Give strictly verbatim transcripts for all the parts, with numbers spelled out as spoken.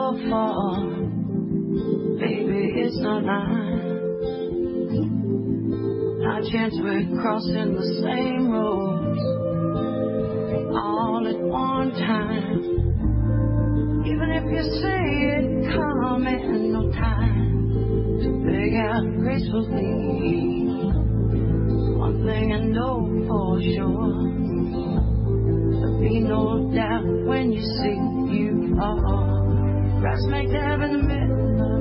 so far, baby, it's not mine. Not a chance we're crossing the same roads all at one time. Even if you say it coming, no time to beg out gracefully. One thing I know for sure, there'll be no doubt when you see you are right smack dab in the middle of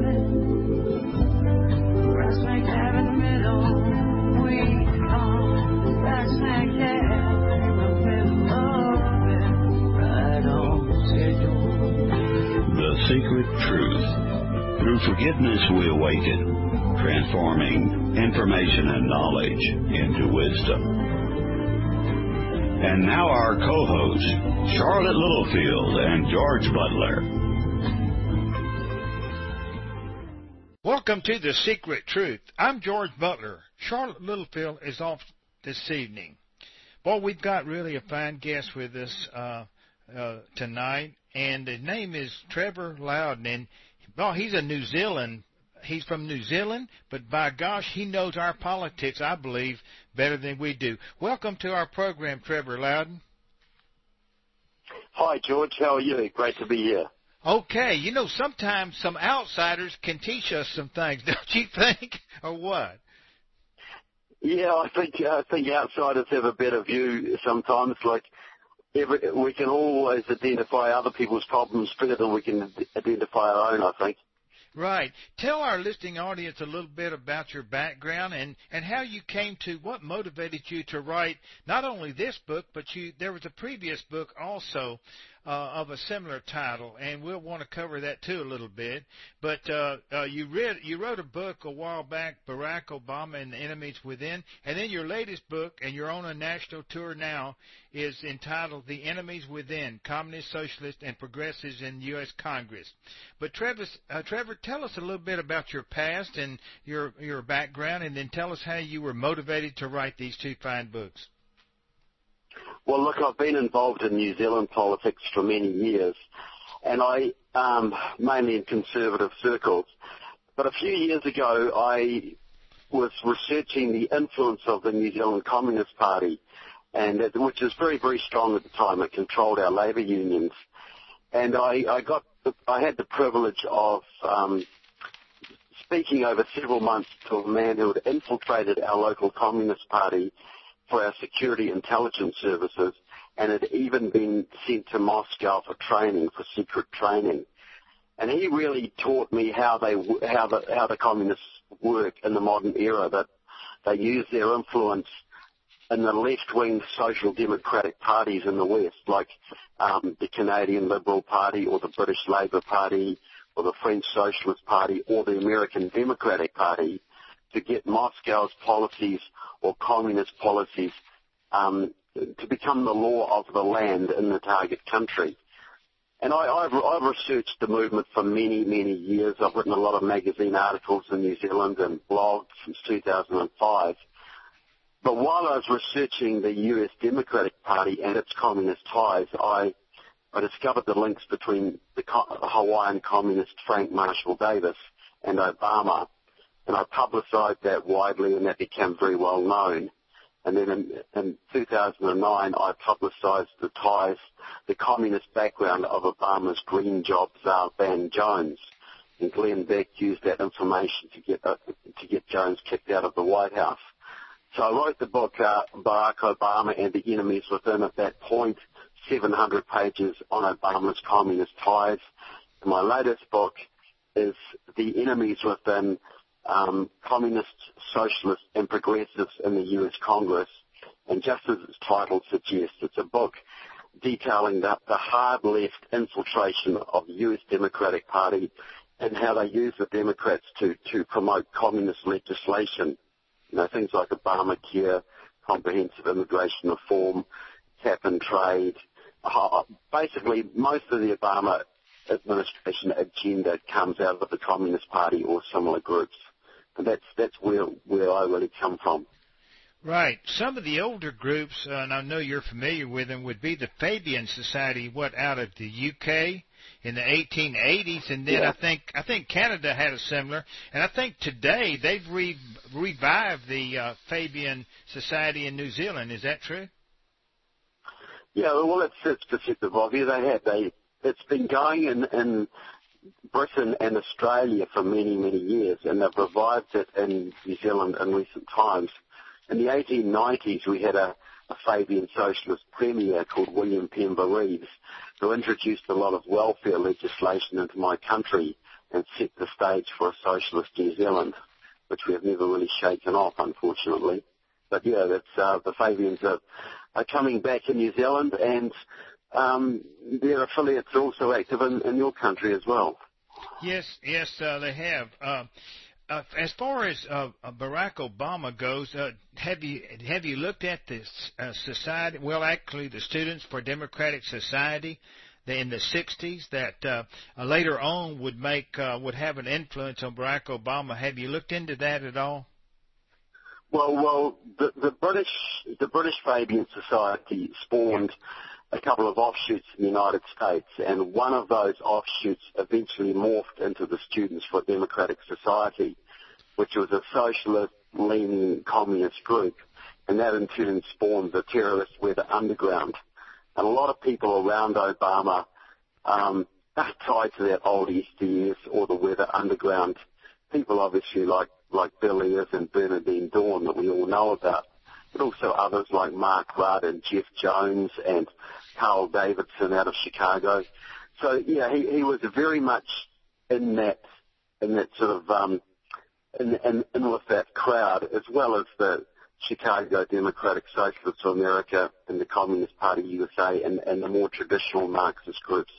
it. Right smack dab in the middle. We are right smack dab in the middle of it. Right on schedule. The Secret Truth. Through forgiveness we awaken, transforming information and knowledge into wisdom. And now our co-hosts, Charlotte Littlefield and George Butler. Welcome to The Secret Truth. I'm George Butler. Charlotte Littlefield is off this evening. Boy, we've got really a fine guest with us uh, uh, tonight, and his name is Trevor Loudon. And, well, he's a New Zealand He's from New Zealand, but by gosh, he knows our politics, I believe, better than we do. Welcome to our program, Trevor Loudon. Hi, George. How are you? Great to be here. Okay. You know, sometimes some outsiders can teach us some things, don't you think, or what? Yeah, I think I think outsiders have a better view sometimes. Like, every, we can always identify other people's problems better than we can identify our own, I think. Right. Tell our listening audience a little bit about your background and, and how you came to, what motivated you to write not only this book, but you there was a previous book also uh, of a similar title, and we'll want to cover that too a little bit. But uh, uh, you read you wrote a book a while back, Barack Obama and the Enemies Within, and then your latest book, and you're on a national tour now, is entitled The Enemies Within, Communist, Socialist, and Progressives in U S Congress. But Trevor, uh, Trevor, tell us a little bit about your past and your your background, and then tell us how you were motivated to write these two fine books. Well, look, I've been involved in New Zealand politics for many years, and I um, mainly in conservative circles. But a few years ago, I was researching the influence of the New Zealand Communist Party, and it, which is very, very strong at the time. It controlled our labour unions, and I, I got, I had the privilege of um, speaking over several months to a man who had infiltrated our local Communist Party for our security intelligence services, and had even been sent to Moscow for training, for secret training. And he really taught me how they, how the, how the communists work in the modern era, that they use their influence in the left-wing social democratic parties in the West, like um, the Canadian Liberal Party or the British Labour Party or the French Socialist Party or the American Democratic Party, to get Moscow's policies or communist policies um, to become the law of the land in the target country. And I, I've, I've researched the movement for many, many years. I've written a lot of magazine articles in New Zealand and blogged since two thousand five. But while I was researching the U S Democratic Party and its communist ties, I, I discovered the links between the Hawaiian communist Frank Marshall Davis and Obama. And I publicised that widely, and that became very well known. And then in, in two thousand nine, I publicised the ties, the communist background of Obama's green job czar, Van Jones. And Glenn Beck used that information to get uh, to get Jones kicked out of the White House. So I wrote the book, uh, Barack Obama and the Enemies Within, at that point, seven hundred pages on Obama's communist ties. And my latest book is The Enemies Within, Um, communists, socialists, and progressives in the U S Congress. And just as its title suggests, it's a book detailing the, the hard left infiltration of the U S Democratic Party and how they use the Democrats to, to promote communist legislation. You know, things like Obamacare, comprehensive immigration reform, cap and trade. Uh, basically, most of the Obama administration agenda comes out of the Communist Party or similar groups. And that's that's where where I really come from. Right. Some of the older groups, uh, and I know you're familiar with them, would be the Fabian Society, what, out of the U K, in the eighteen eighties, and then yeah. I think I think Canada had a similar, and I think today they've re- revived the uh, Fabian Society in New Zealand. Is that true? Yeah, well, it's, it's perceptive of you. They have. They, it's been going in, in Britain and Australia for many, many years, and they've revived it in New Zealand in recent times. In the eighteen nineties, we had a, a Fabian socialist premier called William Pember Reeves, who introduced a lot of welfare legislation into my country and set the stage for a socialist New Zealand, which we have never really shaken off, unfortunately. But yeah, that's, uh, the Fabians are, are coming back in New Zealand, and um, their affiliates are also active in, in your country as well. Yes, yes, uh, they have. Uh, uh, as far as uh, Barack Obama goes, uh, have you have you looked at this uh, society? Well, actually, the Students for Democratic Society in the sixties that uh, later on would make uh, would have an influence on Barack Obama. Have you looked into that at all? Well, well, the, the British the British Fabian Society spawned a couple of offshoots in the United States, and one of those offshoots eventually morphed into the Students for Democratic Society, which was a socialist-leaning communist group, and that in turn spawned the terrorist Weather Underground. And a lot of people around Obama um, are tied to that old S D S or the Weather Underground. People obviously like, like Bill Ayers and Bernardine Dawn that we all know about, but also others like Mark Rudd and Jeff Jones and Carl Davidson out of Chicago. So yeah, he, he was very much in that in that sort of um, in, in, in with that crowd, as well as the Chicago Democratic Socialists of America and the Communist Party U S A and, and the more traditional Marxist groups.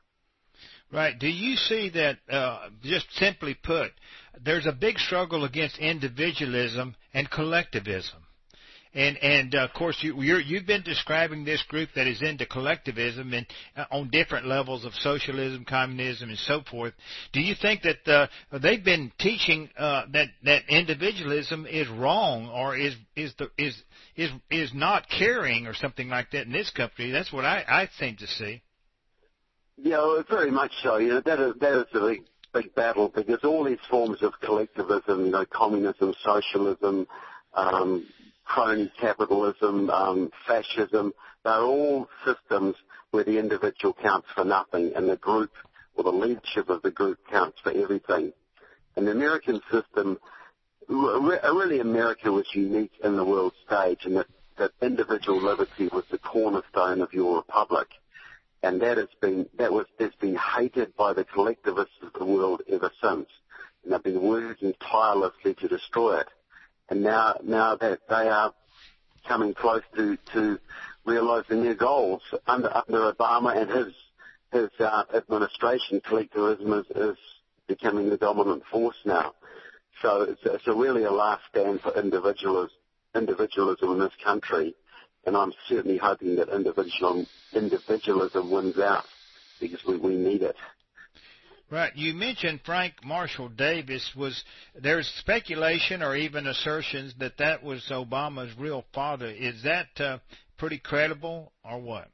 Right. Do you see that, uh, just simply put, there's a big struggle against individualism and collectivism? And, and uh, of course, you, you're, you've been describing this group that is into collectivism and uh, on different levels of socialism, communism, and so forth. Do you think that uh, they've been teaching uh, that that individualism is wrong, or is is the is is is not caring, or something like that in this country? That's what I, I seem to see. Yeah, well, very much so. You know, that is that is a big big battle, because all these forms of collectivism, you know, communism, socialism, um, crony capitalism, um, fascism, they're all systems where the individual counts for nothing and the group or the leadership of the group counts for everything. And the American system, really America was unique in the world stage, in that, that individual liberty was the cornerstone of your republic. And that has been, that was, has been hated by the collectivists of the world ever since. And they've been working tirelessly to destroy it. And now, now that they are coming close to, to realizing their goals under, under Obama and his, his uh, administration, collectivism is, is becoming the dominant force now. So it's, it's a really a last stand for individualism, individualism in this country. And I'm certainly hoping that individual, individualism wins out, because we, we need it. Right. You mentioned Frank Marshall Davis. Was there's speculation or even assertions that that was Obama's real father? Is that uh, pretty credible, or what?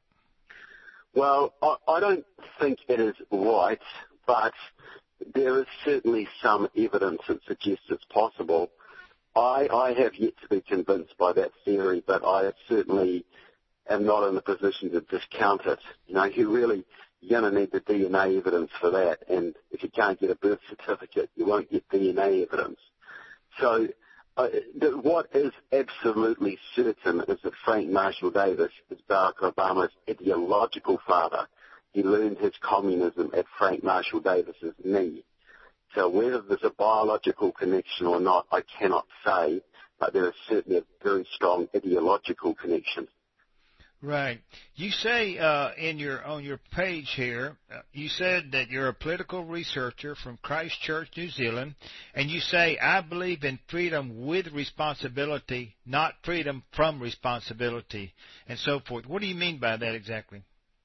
Well, I, I don't think it is right, but there is certainly some evidence that suggests it's possible. I, I have yet to be convinced by that theory, but I certainly am not in a position to discount it. You know, you really, you're going to need the D N A evidence for that, and if you can't get a birth certificate, you won't get D N A evidence. So uh, the, what is absolutely certain is that Frank Marshall Davis is Barack Obama's ideological father. He learned his communism at Frank Marshall Davis's knee. So whether there's a biological connection or not, I cannot say, but there is certainly a very strong ideological connection. Right. You say uh, in your on your page here, uh, you said that you're a political researcher from Christchurch, New Zealand, and you say, I believe in freedom with responsibility, not freedom from responsibility, and so forth. What do you mean by that exactly?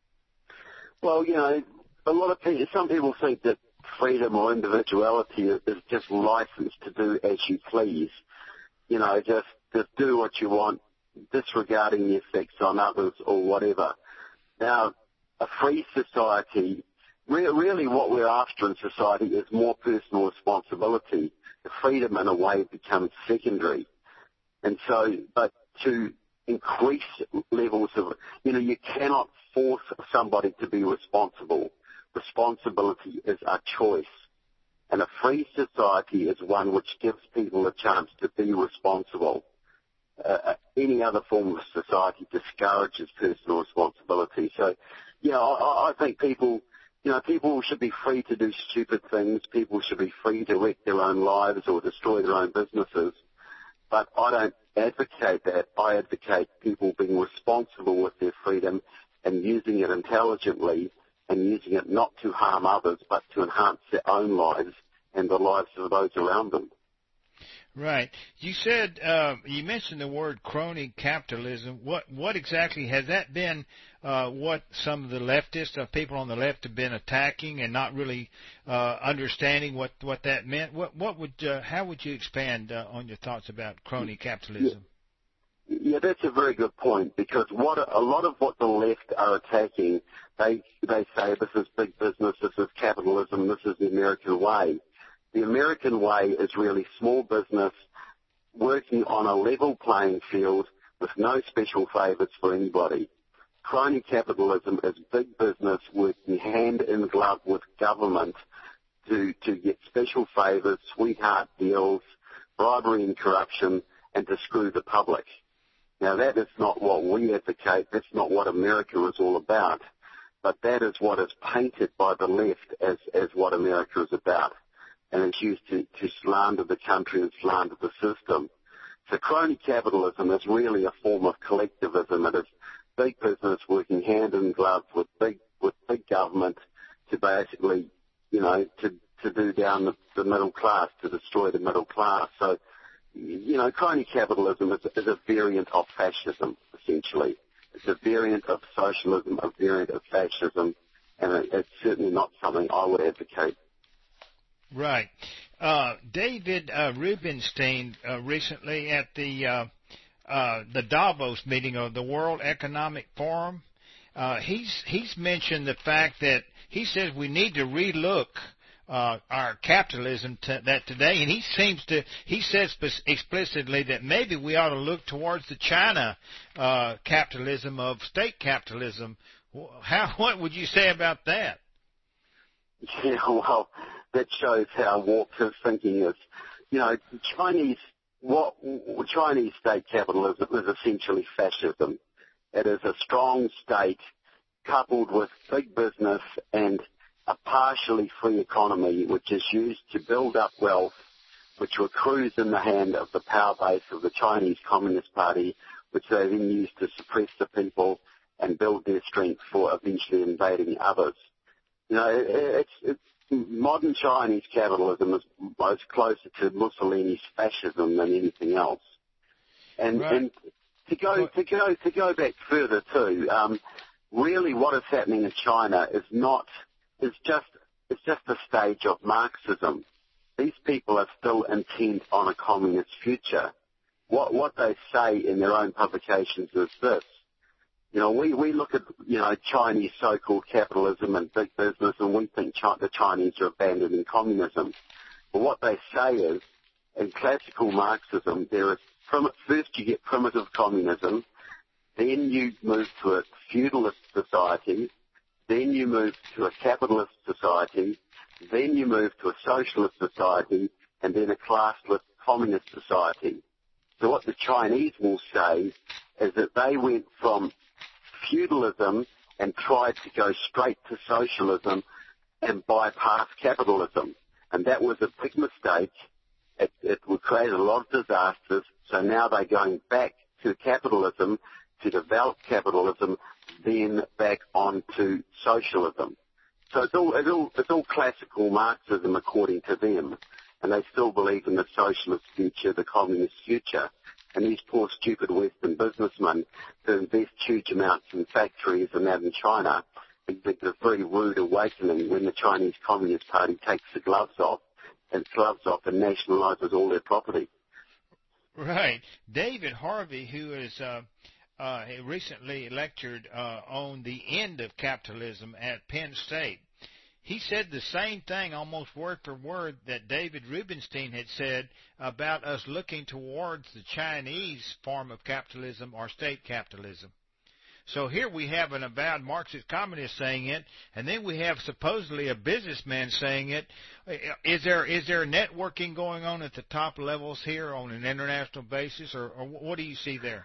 Well, you know, a lot of people, some people think that freedom or individuality is just license to do as you please. You know, just, just do what you want, disregarding the effects on others or whatever. Now, a free society re- really what we're after in society is more personal responsibility. The freedom, in a way, becomes secondary. And so, but to increase levels of, you know, you cannot force somebody to be responsible. Responsibility is a choice. And a free society is one which gives people a chance to be responsible. Uh, any other form of society discourages personal responsibility. So, you know, I, I think people, you know, people should be free to do stupid things. People should be free to wreck their own lives or destroy their own businesses. But I don't advocate that. I advocate people being responsible with their freedom and using it intelligently and using it not to harm others but to enhance their own lives and the lives of those around them. Right. You said, uh, you mentioned the word crony capitalism. What what exactly has that been uh, what some of the leftists, uh, people on the left have been attacking and not really uh, understanding what, what that meant? What what would uh, how would you expand uh, on your thoughts about crony capitalism? Yeah. Yeah, that's a very good point, because what a lot of what the left are attacking, they they say this is big business, this is capitalism, this is the American way. The American way is really small business working on a level playing field with no special favours for anybody. Crony capitalism is big business working hand in glove with government to, to get special favours, sweetheart deals, bribery and corruption, and to screw the public. Now, that is not what we advocate. That's not what America is all about. But that is what is painted by the left as, as what America is about. And it's used to, to slander the country and slander the system. So crony capitalism is really a form of collectivism. It is big business working hand in glove with big with big government to basically, you know, to, to do down the, the middle class, to destroy the middle class. So, you know, crony capitalism is, is a variant of fascism, essentially. It's a variant of socialism, a variant of fascism, and it, it's certainly not something I would advocate. Right. Uh, David uh, Rubenstein uh, recently at the uh, uh, the Davos meeting of the World Economic Forum, uh, he's he's mentioned the fact that he says we need to relook uh, our capitalism to, that today, and he seems to he says explicitly that maybe we ought to look towards the China uh, capitalism of state capitalism. How what would you say about that? Yeah, well, that shows how warped his thinking is. You know, Chinese what Chinese state capitalism is essentially fascism. It is a strong state coupled with big business and a partially free economy, which is used to build up wealth, which accrues in the hand of the power base of the Chinese Communist Party, which they then use to suppress the people and build their strength for eventually invading others. You know, it, it's, it's modern Chinese capitalism is most closer to Mussolini's fascism than anything else. And, right. and to go to go to go back further too, um, really what is happening in China is not is just it's just a stage of Marxism. These people are still intent on a communist future. What what they say in their own publications is this. You know, we, we look at, you know, Chinese so-called capitalism and big business, and we think Chi- the Chinese are abandoning communism. But what they say is, in classical Marxism, there is prim- first you get primitive communism, then you move to a feudalist society, then you move to a capitalist society, then you move to a socialist society, and then a classless communist society. So what the Chinese will say is that they went from feudalism and tried to go straight to socialism and bypass capitalism. And that was a big mistake. It, it would create a lot of disasters. So now they're going back to capitalism to develop capitalism, then back onto socialism. So it's all, it's all, it's all classical Marxism according to them. And they still believe in the socialist future, the communist future. And these poor, stupid Western businessmen who invest huge amounts in factories and that in China, it's a very rude awakening when the Chinese Communist Party takes the gloves off and gloves off and nationalizes all their property. Right. David Harvey, who is uh, uh, recently lectured uh, on the end of capitalism at Penn State, he said the same thing, almost word for word, that David Rubenstein had said about us looking towards the Chinese form of capitalism or state capitalism. So here we have an avowed Marxist communist saying it, and then we have supposedly a businessman saying it. Is there is there networking going on at the top levels here on an international basis, or, or what do you see there?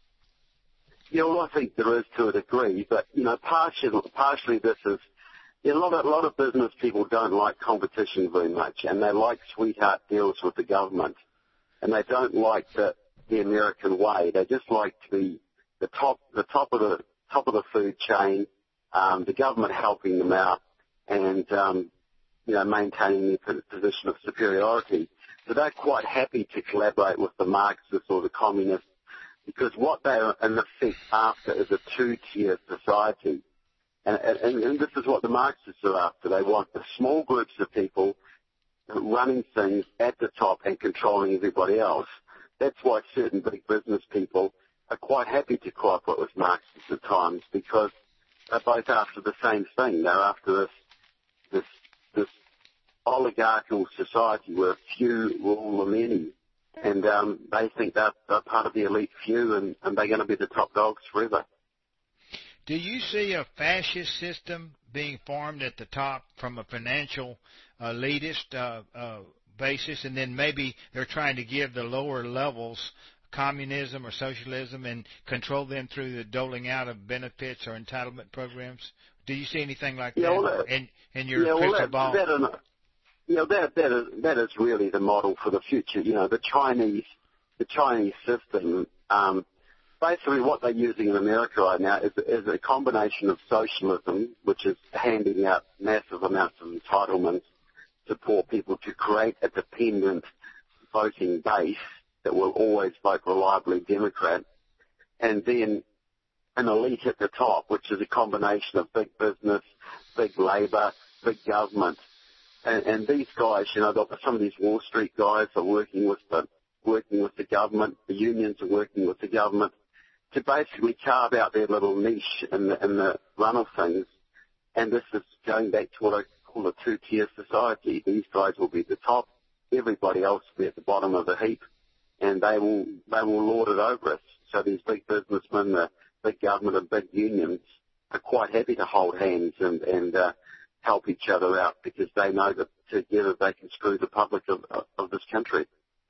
Yeah, well, I think there is to a degree, but, you know, partially, partially this is, you know, a lot of, a lot of business people don't like competition very much, and they like sweetheart deals with the government, and they don't like the, the American way. They just like to be the top, the top of the top of the food chain, um, the government helping them out, and um, you know, maintaining their position of superiority. So they're quite happy to collaborate with the Marxists or the communists, because what they're in effect after is a two-tier society, and, and, and this is what the Marxists are after. They want the small groups of people running things at the top and controlling everybody else. That's why certain big business people are quite happy to cooperate with Marxists at times, because they're both after the same thing. They're after this this this oligarchical society where few rule the many, and um, they think they're, they're part of the elite few, and, and they're going to be the top dogs forever. Do you see a fascist system being formed at the top from a financial uh, elitist uh, uh, basis, and then maybe they're trying to give the lower levels communism or socialism and control them through the doling out of benefits or entitlement programs? Do you see anything like yeah, that, well, that in, in your yeah, crystal well, that, ball? That, you know, that, that, is, that is really the model for the future. You know, the Chinese, the Chinese system, um, basically what they're using in America right now is, is a combination of socialism, which is handing out massive amounts of entitlements to poor people to create a dependent voting base that will always vote reliably Democrat, and then an elite at the top, which is a combination of big business, big labor, big government. And, and these guys, you know, some of these Wall Street guys are working with the working with the government. The unions are working with the government to basically carve out their little niche in the, in the run of things. And this is going back to what I call a two-tier society. These guys will be at the top, everybody else will be at the bottom of the heap, and they will they will lord it over us. So these big businessmen, the big government and big unions are quite happy to hold hands and, and uh, help each other out, because they know that together they can screw the public of, of this country.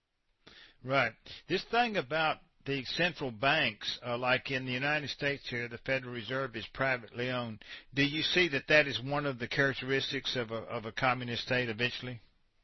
Right. This thing about the central banks, uh, like in the United States here, the Federal Reserve is privately owned. Do you see that that is one of the characteristics of a, of a communist state eventually?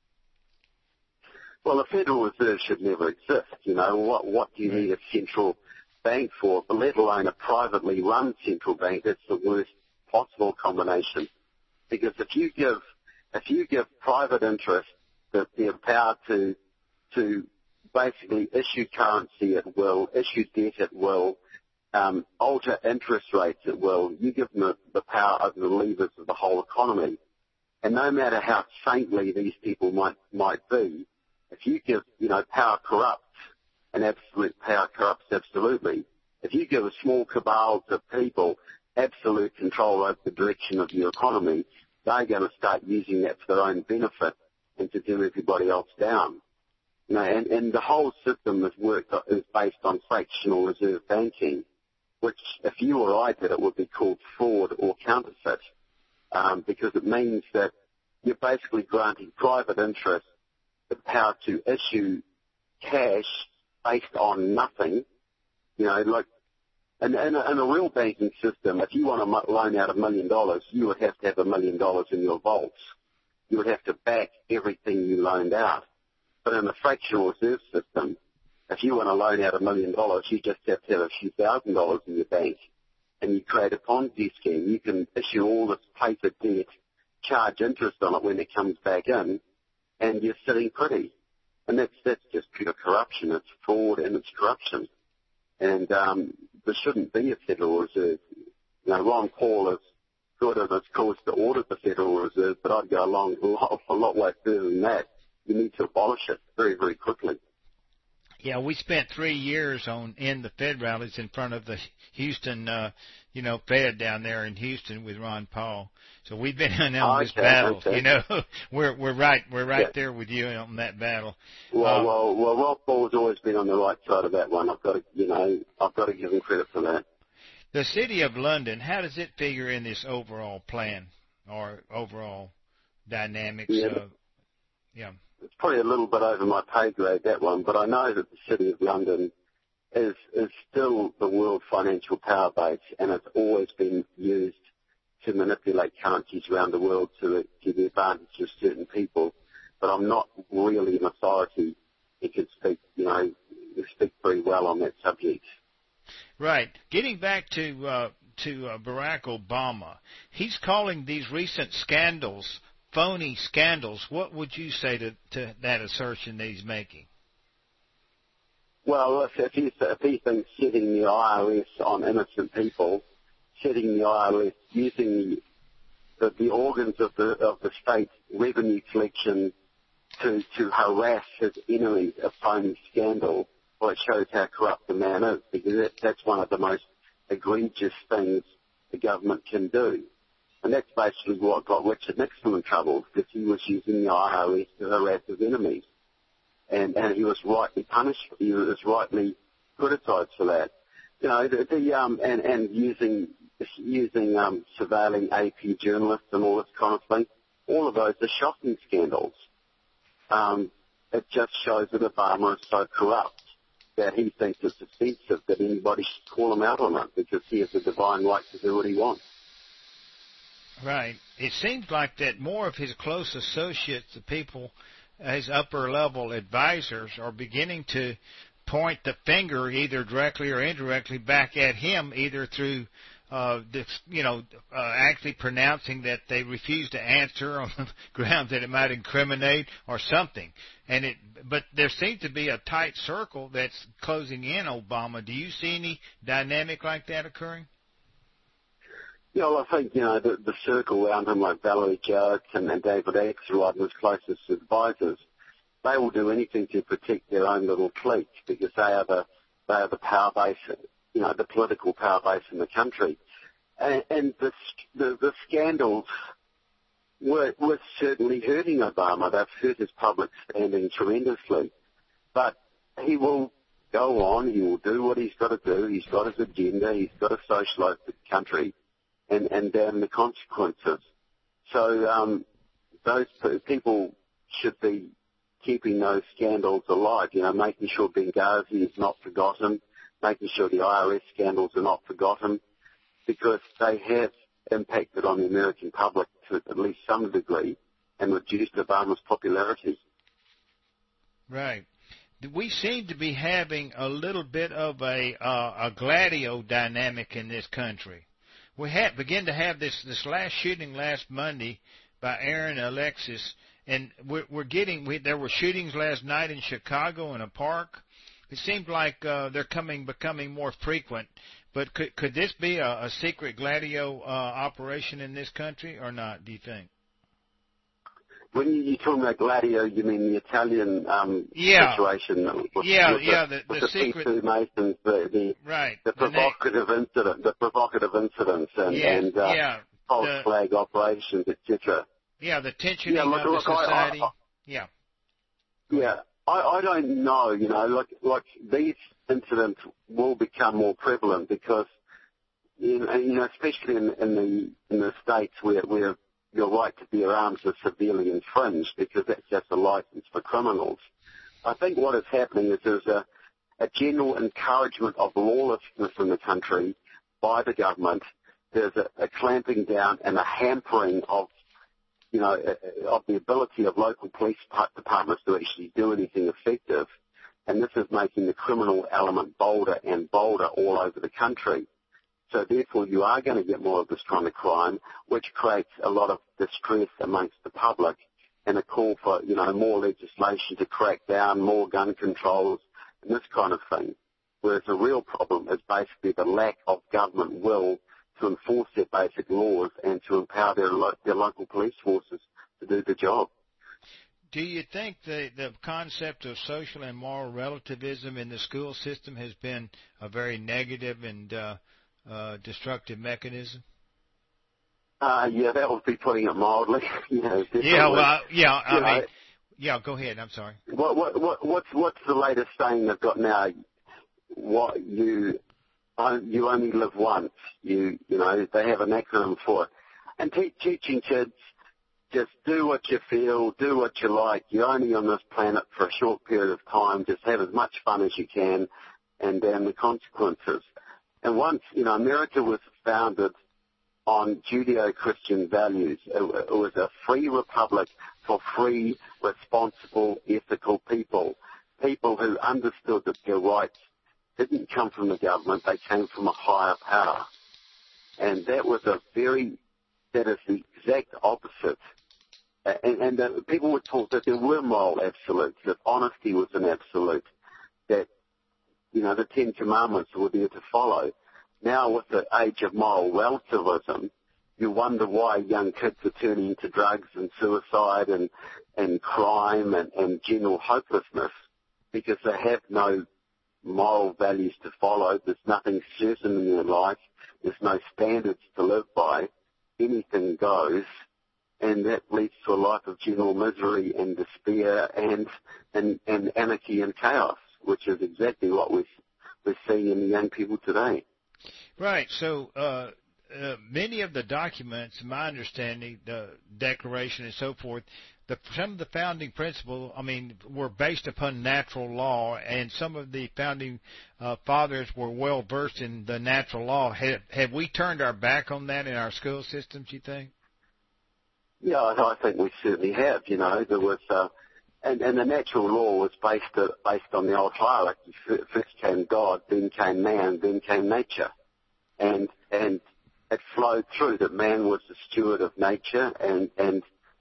Well, the Federal Reserve should never exist. You know, what what do you need a central bank for, let alone a privately run central bank? That's the worst possible combination. Because if you give if you give private interests the, the power to to basically issue currency at will, issue debt at will, um, alter interest rates at will, you give them the, the power over the levers of the whole economy. And no matter how saintly these people might might be, if you give, you know, power corrupts, and absolute power corrupts absolutely. If you give a small cabal of people absolute control over the direction of your economy, they're going to start using that for their own benefit and to do everybody else down. You know, and, and the whole system is worked is based on fractional reserve banking, which, if you or I did it, would be called fraud or counterfeit, um, because it means that you're basically granting private interests the power to issue cash based on nothing. You know, like in, in, a, in a real banking system, if you want to loan out a million dollars, you would have to have a million dollars in your vaults. You would have to back everything you loaned out. But in a fractional reserve system, if you want to loan out a million dollars, you just have to have a few thousand dollars in your bank, and you create a Ponzi scheme. You can issue all this paper debt, charge interest on it when it comes back in, and you're sitting pretty. And that's that's just pure corruption. It's fraud and it's corruption. And um, there shouldn't be a Federal Reserve. You know, Ron Paul is good in his cause to audit the Federal Reserve, but I'd go along a lot, a lot way further than that. You need to abolish it very, very quickly. Yeah, we spent three years on in the Fed rallies in front of the Houston, uh, you know, Fed down there in Houston with Ron Paul. So we've been in on this okay, battle. okay. You know, we're we're right we're right Yeah. there with you on that battle. Well, uh, well, well, Ron Paul's always been on the right side of that one. I've got to, you know, I've got to give him credit for that. The City of London, how does it figure in this overall plan or overall dynamics? Yeah. Of, yeah. It's probably a little bit over my pay grade, that one, but I know that the City of London is is still the world financial power base, and it's always been used to manipulate currencies around the world to, to the advantage of certain people. But I'm not really an authority who can speak, you know, speak very well on that subject. Right. Getting back to uh, to uh, Barack Obama, he's calling these recent scandals phony scandals. What would you say to, to that assertion that he's making? Well, if, if, he, if he thinks setting the I R S on innocent people, setting the I R S using the, the organs of the of the state revenue collection to to harass his enemies, a phony scandal, well, it shows how corrupt the man is, because that, that's one of the most egregious things the government can do. And that's basically what got Richard Nixon in trouble, because he was using the I R S to harass his enemies. And, and he was rightly punished, he was rightly criticised for that. You know, the, the um, and, and using using um, surveilling A P journalists and all this kind of thing, all of those are shocking scandals. Um, it just shows that Obama is so corrupt that he thinks it's offensive that anybody should call him out on it, because he has a divine right to do what he wants. Right. It seems like that more of his close associates, the people, his upper-level advisors, are beginning to point the finger either directly or indirectly back at him, either through, uh, this, you know, uh, actually pronouncing that they refuse to answer on the grounds that it might incriminate or something. And it, but there seems to be a tight circle that's closing in Obama. Do you see any dynamic like that occurring? Yeah, well, I think, you know, the, the circle around him, like Valerie Jarrett and, and David Axelrod, his closest advisors, they will do anything to protect their own little clique, because they are the they are the power base, you know, the political power base in the country. And, and the, the the scandals were were certainly hurting Obama. They've hurt his public standing tremendously. But he will go on. He will do what he's got to do. He's got his agenda. He's got to socialise the country. And, and damn the consequences. So um, those people should be keeping those scandals alive, you know, making sure Benghazi is not forgotten, making sure the I R S scandals are not forgotten, because they have impacted on the American public to at least some degree and reduced Obama's popularity. Right. We seem to be having a little bit of a, uh, a gladio dynamic in this country. We had begin to have this, this last shooting last Monday by Aaron Alexis, and we're, we're getting we, there were shootings last night in Chicago in a park. It seems like uh, they're coming becoming more frequent. But could could this be a, a secret gladio uh, operation in this country or not? Do you think? When you're talking about Gladio, you mean the Italian um, yeah. situation? With, yeah, with yeah, the, the, with the the secret. P two Masons, the, the, right. the provocative the incident, the provocative incidents, and, yeah, and uh, yeah, false the, flag operations, et cetera. Yeah, the tensioning yeah, look, of look, the society. I, I, yeah. Yeah, I, I don't know. You know, like like these incidents will become more prevalent because, you know, you know especially in, in the in the states where where your right to bear arms is severely infringed, because that's just a license for criminals. I think what is happening is there's a, a general encouragement of lawlessness in the country by the government. There's a, a clamping down and a hampering of, you know, of the ability of local police departments to actually do anything effective. And this is making the criminal element bolder and bolder all over the country. So therefore, you are going to get more of this kind of crime, which creates a lot of distress amongst the public, and a call for, you know, more legislation to crack down, more gun controls, and this kind of thing. Whereas the real problem is basically the lack of government will to enforce their basic laws and to empower their, lo- their local police forces to do the job. Do you think the, the concept of social and moral relativism in the school system has been a very negative and uh, uh, destructive mechanism? Uh, yeah, that would be putting it mildly. you know, yeah, well, yeah, I you mean, know, yeah, go ahead. I'm sorry. What, what, what, what's, what's the latest saying they've got now? What you, you only live once. You, you know, they have an acronym for it. And te- teaching kids, just do what you feel, do what you like. You're only on this planet for a short period of time. Just have as much fun as you can, and damn the consequences. And once, you know, America was founded on Judeo-Christian values. It, it was a free republic for free, responsible, ethical people. People who understood that their rights didn't come from the government, they came from a higher power. And that was a very, that is the exact opposite. And, and uh, people would talk that there were moral absolutes, that honesty was an absolute, that, you know, the Ten Commandments were there to follow. Now with the age of moral relativism, you wonder why young kids are turning to drugs and suicide and, and crime and, and general hopelessness, because they have no moral values to follow. There's nothing certain in their life. There's no standards to live by. Anything goes, and that leads to a life of general misery and despair and, and, and anarchy and chaos, which is exactly what we're, we're seeing in the young people today. Right. So uh, uh, many of the documents, in my understanding, the Declaration and so forth, the, some of the founding principles, I mean, were based upon natural law, and some of the founding uh, fathers were well versed in the natural law. Have, have we turned our back on that in our school systems, you think? Yeah, I think we certainly have. You know, there was, uh, and, and the natural law was based uh, based on the old hierarchy. First came God, then came man, then came nature, and and it flowed through that man was the steward of nature, and and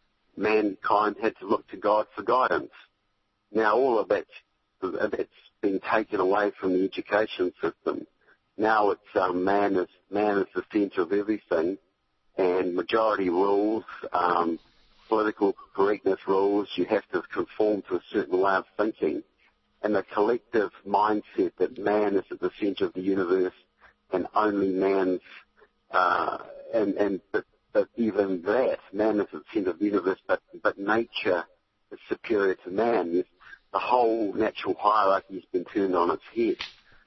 mankind had to look to God for guidance. Now all of that that's been taken away from the education system. Now it's um, man is man is the centre of everything, and majority rules, um, political correctness rules. You have to conform to a certain way of thinking, and the collective mindset that man is at the centre of the universe, and only man's uh, and and but, but even that man is at the centre of the universe, but but nature is superior to man. The whole natural hierarchy has been turned on its head.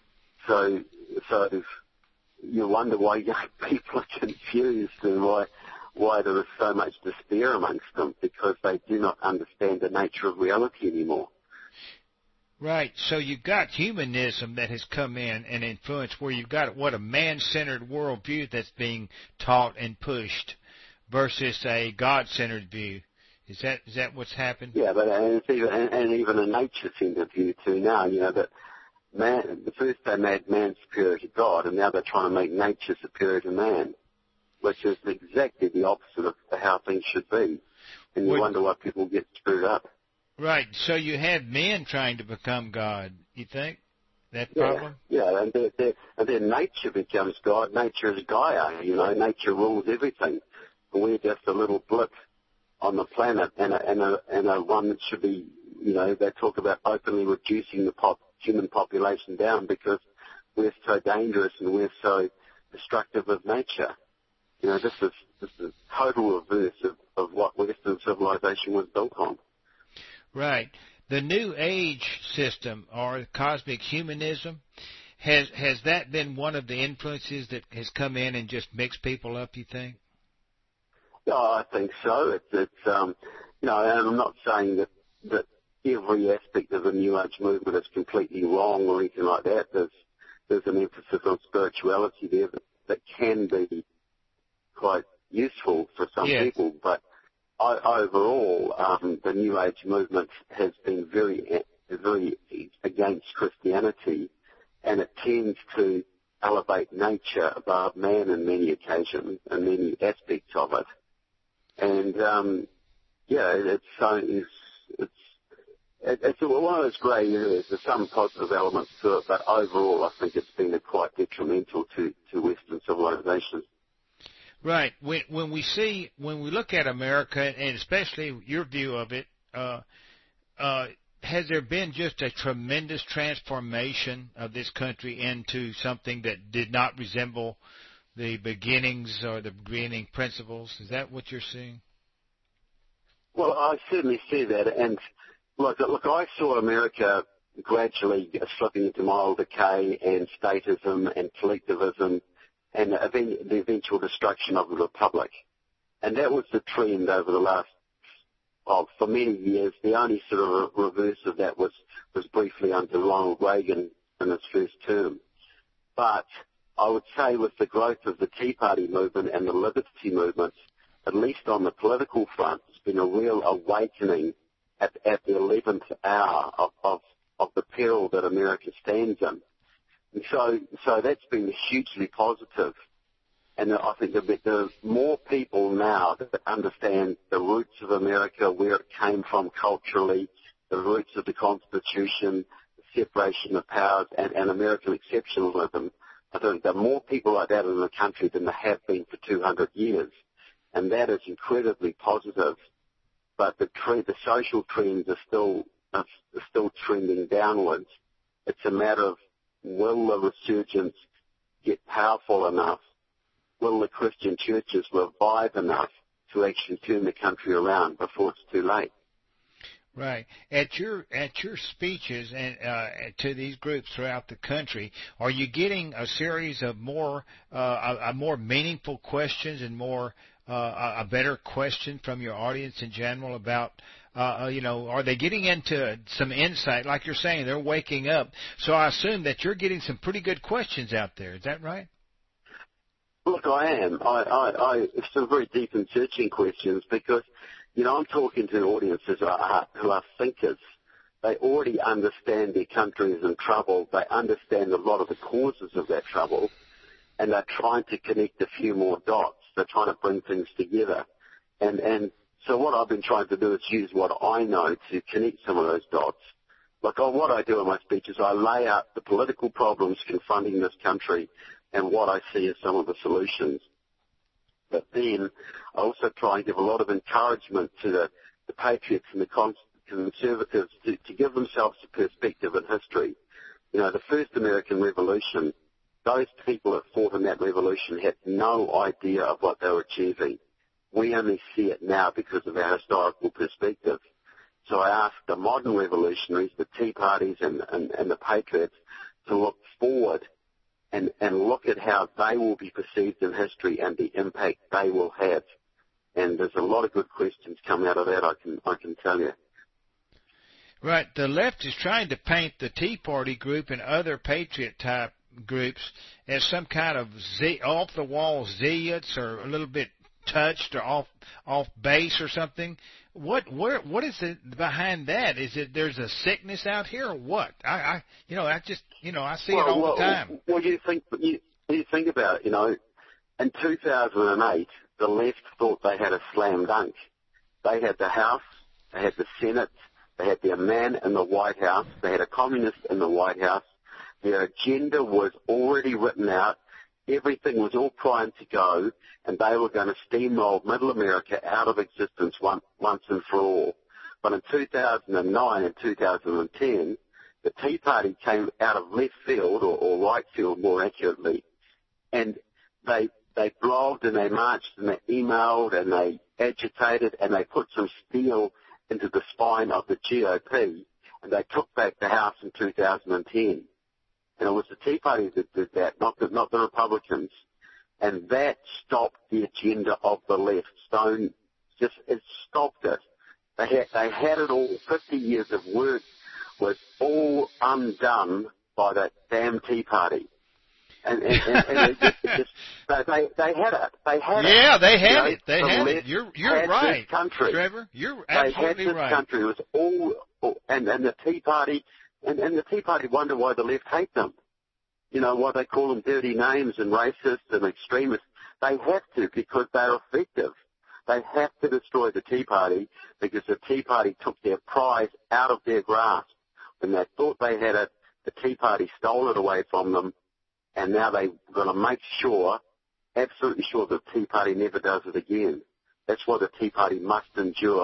So so. You wonder why young people are confused and why why there is so much despair amongst them, because they do not understand the nature of reality anymore. Right. So you've got humanism that has come in and influenced, where you've got what a man-centered worldview that's being taught and pushed versus a God-centered view. Is that is that what's happened? Yeah, but and, it's even, and, and even a nature-centered view too now. You know that. Man, the first they made man superior to God, and now they're trying to make nature superior to man, which is exactly the opposite of how things should be. And you well, wonder why people get screwed up. Right. So you have men trying to become God, you think? That yeah, problem? Yeah, and, they're, they're, and then nature becomes God. Nature is Gaia, you know. Nature rules everything. And we're just a little blip on the planet, and a, and a, and a one that should be, you know, they talk about openly reducing the pop. human population down because we're so dangerous and we're so destructive of nature. You know, this is this is total reverse of, of what Western civilization was built on. Right. The New Age system, or cosmic humanism, has has that been one of the influences that has come in and just mixed people up, you think? Yeah, I think so. It's, it's um, you know, and I'm not saying that that every aspect of the New Age movement is completely wrong or anything like that. There's there's an emphasis on spirituality there that, that can be quite useful for some yeah. people. But I, overall, um, the New Age movement has been very very against Christianity, and it tends to elevate nature above man in many occasions and many aspects of it. And um, yeah, it's so it's it's It's one of those grey areas. There's some positive elements to it, but overall I think it's been quite detrimental to, to Western civilization. Right. When, when we see, when we look at America, and especially your view of it, uh, uh, has there been just a tremendous transformation of this country into something that did not resemble the beginnings or the beginning principles? Is that what you're seeing? Well, I certainly see that. And look, look, I saw America gradually slipping into moral decay and statism and collectivism and the eventual destruction of the republic. And that was the trend over the last, well, for many years. The only sort of reverse of that was, was briefly under Ronald Reagan in his first term. But I would say with the growth of the Tea Party movement and the liberty movements, at least on the political front, there's been a real awakening at, at the eleventh hour of, of, of the peril that America stands in. And so, so that's been hugely positive. And I think that there are more people now that understand the roots of America, where it came from culturally, the roots of the Constitution, the separation of powers, and, and American exceptionalism. I think there are more people like that in the country than there have been for two hundred years. And that is incredibly positive. But the trend, the social trends are still, are still trending downwards. It's a matter of, will the resurgence get powerful enough? Will the Christian churches revive enough to actually turn the country around before it's too late? Right. At your at your speeches and uh, to these groups throughout the country, are you getting a series of more uh, a, a more meaningful questions and more uh, a better question from your audience in general about uh, you know, are they getting into some insight? Like you're saying, they're waking up. So I assume that you're getting some pretty good questions out there. Is that right? Look, I am. I, I, I it's some very deep and searching questions because, you know, I'm talking to audiences who are, who are thinkers. They already understand their country is in trouble. They understand a lot of the causes of that trouble, and they're trying to connect a few more dots. They're trying to bring things together. And, and so what I've been trying to do is use what I know to connect some of those dots. Like oh, what I do in my speeches, I lay out the political problems confronting this country and what I see as some of the solutions. But then I also try and give a lot of encouragement to the, the patriots and the conservatives to, to give themselves a perspective in history. You know, the first American Revolution, those people that fought in that revolution had no idea of what they were achieving. We only see it now because of our historical perspective. So I ask the modern revolutionaries, the Tea Parties and, and, and the patriots, to look forward and, and look at how they will be perceived in history and the impact they will have. And there's a lot of good questions come out of that, I can I can tell you. Right. The left is trying to paint the Tea Party group and other patriot-type groups as some kind of z- off-the-wall zealots or a little bit touched or off off base or something. What where what is it behind that? Is it there's a sickness out here or what? I, I you know I just you know I see well, it all well, the time. Well, you think you, you think about it. You know, in two thousand eight, the left thought they had a slam dunk. They had the House, they had the Senate, they had their man in the White House, they had a communist in the White House. Their agenda was already written out. Everything was all primed to go, and they were going to steamroll Middle America out of existence once, once and for all. But in two thousand nine and two thousand ten, the Tea Party came out of left field, or, or right field more accurately, and they they blogged and they marched and they emailed and they agitated and they put some steel into the spine of the G O P, and they took back the House in two thousand ten. And it was the Tea Party that did that, not the, not the Republicans. And that stopped the agenda of the left. Stone just it stopped it. They had, they had it all. fifty years of work was all undone by that damn Tea Party. And, and, and, and it just, it just, they, they had it. They had it. Yeah, they had you know, it. They the had left it. You're you're had right, this country. Trevor. You're They had absolutely this right. country. It was all, all and, and the Tea Party, and, and the Tea Party wonder why the left hate them. You know, why they call them dirty names and racist and extremists. They have to because they're effective. They have to destroy the Tea Party because the Tea Party took their prize out of their grasp. When they thought they had it, the Tea Party stole it away from them, and now they're going to make sure, absolutely sure, the Tea Party never does it again. That's why the Tea Party must endure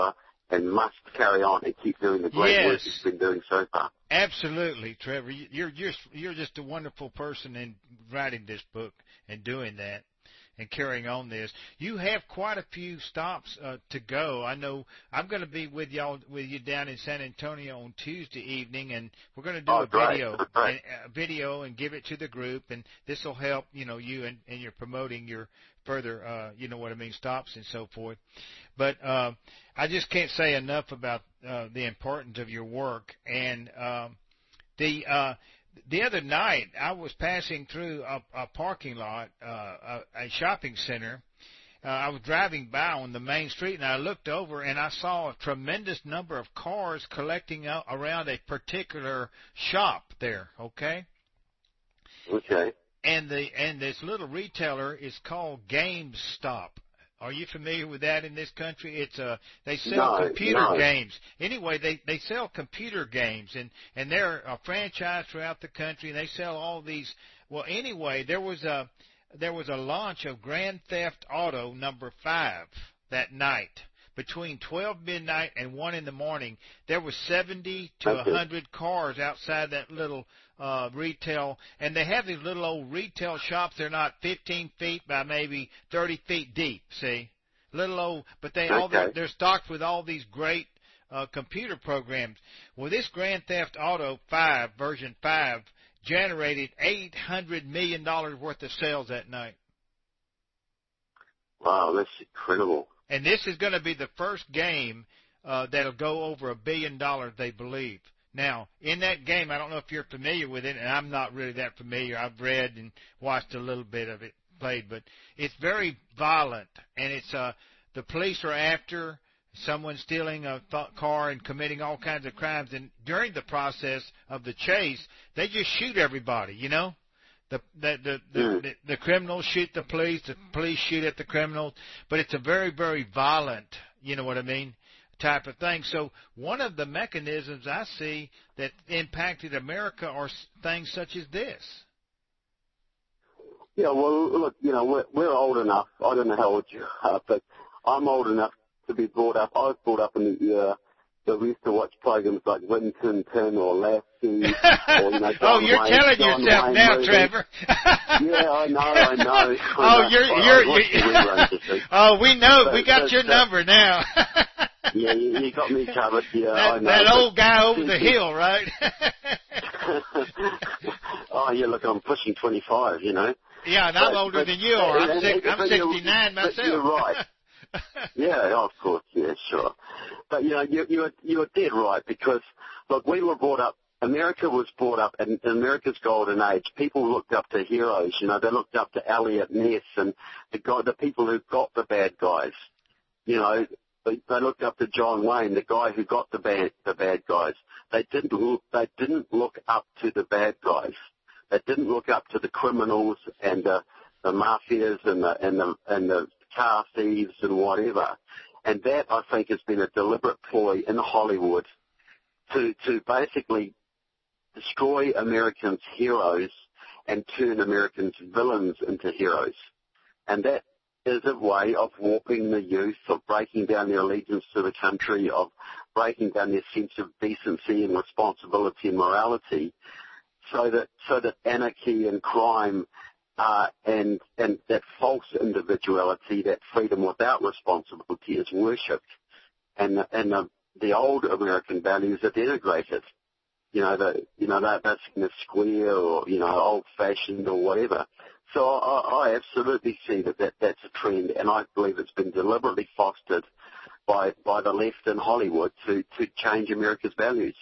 and must carry on and keep doing the great yes. work he's been doing so far. Absolutely, Trevor. You're just you're just a wonderful person in writing this book and doing that and carrying on this. You have quite a few stops uh, to go. I know I'm going to be with y'all with you down in San Antonio on Tuesday evening, and we're going to do oh, a great. video, Great. a video, and give it to the group, and this will help you know you and, and you're promoting your further uh, you know what I mean stops and so forth. But uh, I just can't say enough about uh, the importance of your work. And um, the uh, the other night, I was passing through a, a parking lot, uh, a, a shopping center. Uh, I was driving by on the main street, and I looked over, and I saw a tremendous number of cars collecting out around a particular shop there. Okay. Okay. And the and this little retailer is called GameStop. Are you familiar with that in this country? It's a they sell no, computer no. games. Anyway, they they sell computer games, and and they're a franchise throughout the country. And they sell all these. Well, anyway, there was a there was a launch of Grand Theft Auto number five that night. Between twelve midnight and one in the morning, there was seventy to okay. one hundred cars outside that little uh, retail, and they have these little old retail shops. They're not fifteen feet by maybe thirty feet deep. See, little old, but they all okay. they're, they're stocked with all these great uh, computer programs. Well, this Grand Theft Auto five version five generated eight hundred million dollars worth of sales that night. Wow, that's incredible. And this is going to be the first game uh, that'll go over a billion dollars, they believe. Now, in that game, I don't know if you're familiar with it, and I'm not really that familiar. I've read and watched a little bit of it played, but it's very violent, and it's uh, the police are after someone stealing a th- car and committing all kinds of crimes, and during the process of the chase, they just shoot everybody, you know? The the the, the, mm. the the criminals shoot the police, the police shoot at the criminals, but it's a very, very violent, you know what I mean, type of thing. So one of the mechanisms I see that impacted America are things such as this. Yeah, well, look, you know, we're, we're old enough. I don't know how old you are, but I'm old enough to be brought up. I was brought up in the era that we used to watch programs like Rin Tin Tin or Lassie. Or, you know, oh, you're Wayne, telling John yourself Wayne now, movies. Trevor. Yeah, I know, I know. I oh, know. you're, I, you're, I you're reruns, you see. oh, we know. But, we got but, your uh, number now. yeah, you, you got me covered. Yeah, that, I know. That but, old guy over the hill, right? oh, yeah, look, I'm pushing twenty-five, you know. Yeah, and I'm but, older but, than you are. I'm, and, six, and, I'm you're, sixty-nine myself. But you're right. Yeah, of course, yeah, sure. But, you know, you, you're, you're dead right because, look, we were brought up, America was brought up in, in America's golden age. People looked up to heroes, you know, they looked up to Elliot Ness and the guy, the people who got the bad guys. You know, they, they looked up to John Wayne, the guy who got the bad, the bad guys. They didn't look, they didn't look up to the bad guys. They didn't look up to the criminals and the, the mafias and the, and the, and the car thieves and whatever. And that, I think, has been a deliberate ploy in Hollywood to, to basically destroy Americans' heroes and turn Americans' villains into heroes. And that is a way of warping the youth, of breaking down their allegiance to the country, of breaking down their sense of decency and responsibility and morality, so that so that anarchy and crime uh, and and that false individuality, that freedom without responsibility, is worshipped, and the, and the, the old American values are denigrated. You know, the you know that that's in the square or you know old-fashioned or whatever. So I, I absolutely see that, that that's a trend, and I believe it's been deliberately fostered by by the left in Hollywood to to change America's values.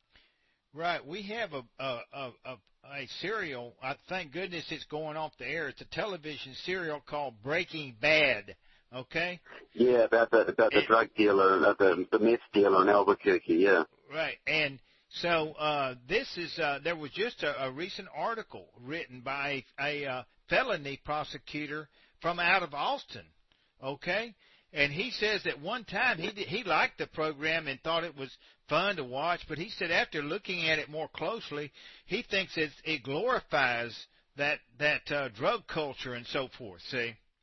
Right. We have a a, a, a a serial. I thank goodness it's going off the air. It's a television serial called Breaking Bad. Okay. Yeah, about the about the it, drug dealer, uh, the the meth dealer in Albuquerque. Yeah. Right. And so uh, this is uh, there was just a, a recent article written by a, a uh, felony prosecutor from out of Austin. Okay. And he says that one time he did, he liked the program and thought it was fun to watch, but he said after looking at it more closely, he thinks it, it glorifies that that uh, drug culture and so forth. See,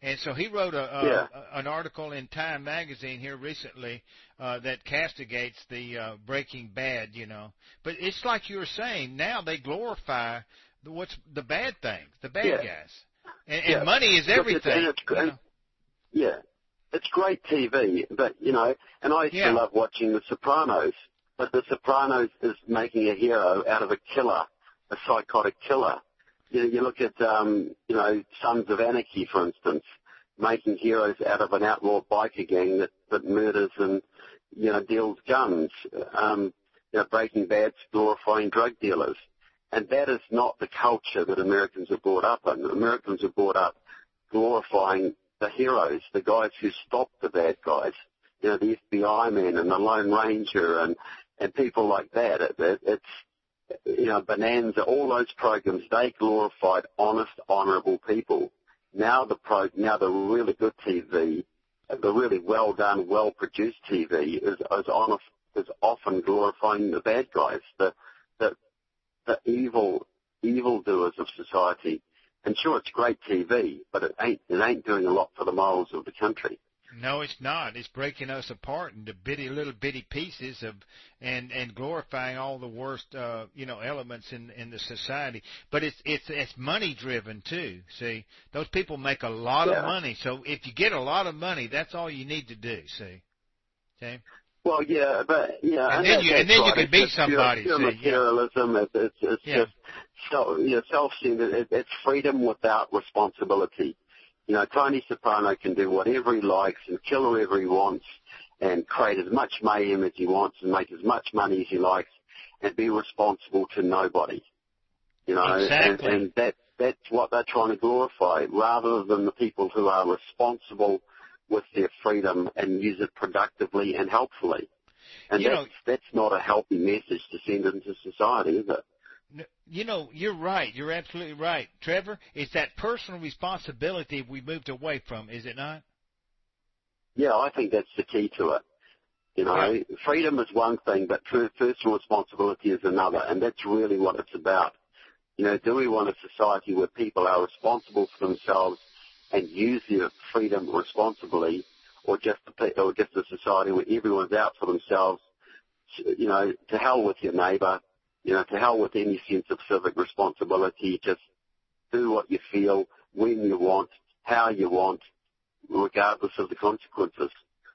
And so he wrote a, a, Yeah. a an article in Time magazine here recently uh, that castigates the uh, Breaking Bad, you know. But it's like you were saying, now they glorify the, what's the bad things, the bad Yeah. guys. And, Yeah. and money is Look, everything. it's, and it's, you and, know? yeah, it's great T V, but, you know, and I used Yeah. to love watching The Sopranos, but The Sopranos is making a hero out of a killer, a psychotic killer. You know, you look at, um, you know, Sons of Anarchy, for instance, making heroes out of an outlaw biker gang that, that murders and, you know, deals guns. Um, you know, Breaking Bad's glorifying drug dealers. And that is not the culture that Americans are brought up in. Americans are brought up glorifying the heroes, the guys who stopped the bad guys, you know, the F B I men and the Lone Ranger and, and people like that. It, it, it's, you know, Bonanza, all those programs, they glorified honest, honourable people. Now the pro, now the really good T V, the really well done, well produced T V is, is honest, is often glorifying the bad guys, the, the, the evil, evil doers of society. And sure, it's great T V, but it ain't, it ain't doing a lot for the morals of the country. No, it's not. It's breaking us apart into bitty little bitty pieces of, and and glorifying all the worst, uh, you know, elements in in the society. But it's it's it's money driven too. See, those people make a lot Yeah. of money. So if you get a lot of money, that's all you need to do. See, okay. Well, yeah, but yeah, And then that, you- that's and then you right. can It's beat just pure- somebody, Pure, see, yeah. materialism. It's it's, it's Yeah. just self, you know, self-centered. It, it's freedom without responsibility. You know, Tony Soprano can do whatever he likes and kill whoever he wants and create as much mayhem as he wants and make as much money as he likes and be responsible to nobody. You know, Exactly. and, and that that's what they're trying to glorify, rather than the people who are responsible with their freedom and use it productively and helpfully. And You that's, know- that's not a healthy message to send into society, is it? You know, you're right. You're absolutely right, Trevor. It's that personal responsibility we moved away from, is it not? Yeah, I think that's the key to it. You know, Yeah. freedom is one thing, but personal responsibility is another, and that's really what it's about. You know, do we want a society where people are responsible for themselves and use their freedom responsibly, or just a, or just a society where everyone's out for themselves? You know, to hell with your neighbour. You know, to hell with any sense of civic responsibility. Just do what you feel, when you want, how you want, regardless of the consequences.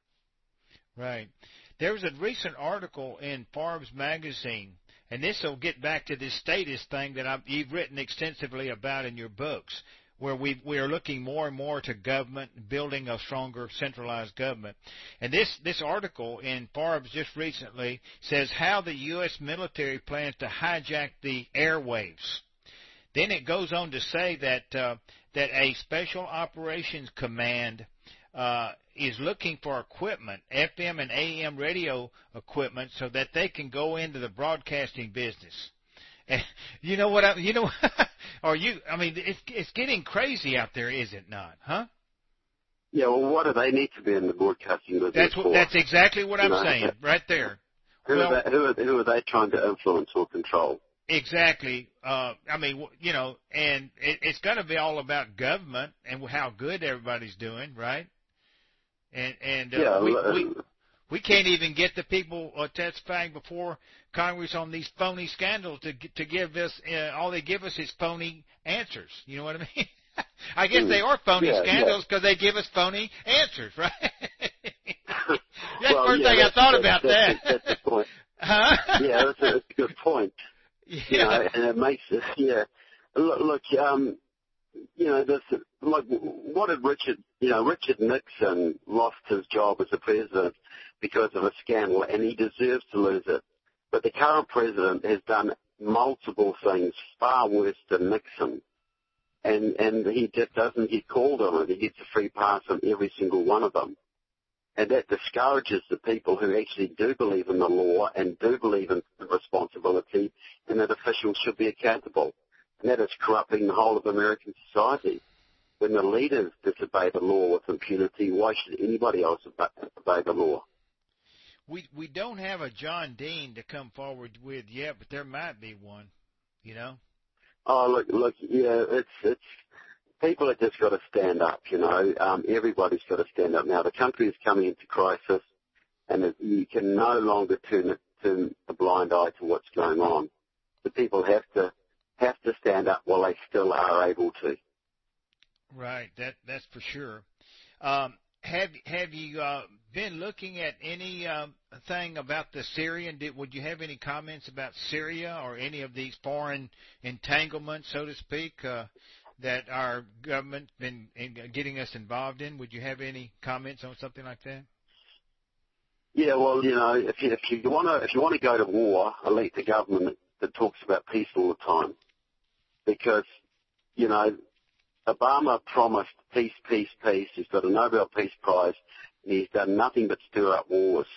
Right. There was a recent article in Forbes magazine, and this will get back to this status thing that I've, you've written extensively about in your books, where we we are looking more and more to government, building a stronger centralized government. And this, this article in Forbes just recently says how the U S military plans to hijack the airwaves. Then it goes on to say that uh, that a Special Operations Command uh, is looking for equipment, F M and A M radio equipment, so that they can go into the broadcasting business. And you know what? I, you know, or you? I mean, it's it's getting crazy out there, is it not? Huh? Yeah. Well, what do they need to be in the broadcasting business That's what. for? That's exactly what You I'm know, saying, right there. Who, Well, are they, who, are, who are they trying to influence or control? Exactly. Uh, I mean, you know, and it, it's going to be all about government and how good everybody's doing, right? And and uh, Yeah, we, uh, we we can't even get the people uh, testifying before Congress on these phony scandals to to give us uh, all they give us is phony answers. You know what I mean? I guess they are phony yeah, scandals because they give us phony answers, right? That's well, the first yeah, thing I that's, thought that's, about that's, that. That's the point. Huh? Yeah, that's a, that's a good point. Yeah. You know, and it makes it, yeah. Look, look um, you know, this, like, what did Richard, you know, Richard Nixon lost his job as a president because of a scandal, and he deserves to lose it. But the current president has done multiple things far worse than Nixon, and and he just doesn't get called on it. He gets a free pass on every single one of them. And that discourages the people who actually do believe in the law and do believe in responsibility and that officials should be accountable. And that is corrupting the whole of American society. When the leaders disobey the law with impunity, why should anybody else obey the law? We we don't have a John Dean to come forward with yet, but there might be one, you know? Oh, look, look, yeah, it's, it's, people have just got to stand up, you know. Um, everybody's got to stand up now. The country is coming into crisis, and it, you can no longer turn, it, turn a blind eye to what's going on. The people have to have to stand up while they still are able to. Right, that that's for sure. Um, have have you uh, been looking at any um, thing about the Syrian? Did, would you have any comments about Syria or any of these foreign entanglements, so to speak, uh, that our government's been in, getting us involved in? Would you have any comments on something like that? Yeah, well, you know, if you if you want to if you want to go to war, elect a government that talks about peace all the time, because you know. Obama promised peace, peace, peace. He's got a Nobel Peace Prize, and he's done nothing but stir up wars.